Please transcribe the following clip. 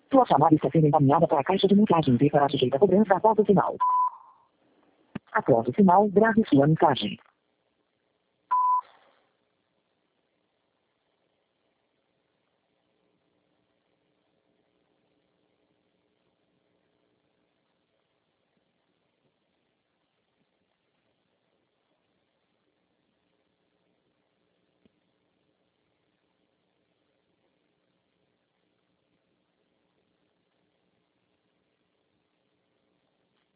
Sua chamada está sendo encaminhada para a caixa de mensagens e será sujeita a cobrança após o sinal. Após o sinal, grave sua mensagem.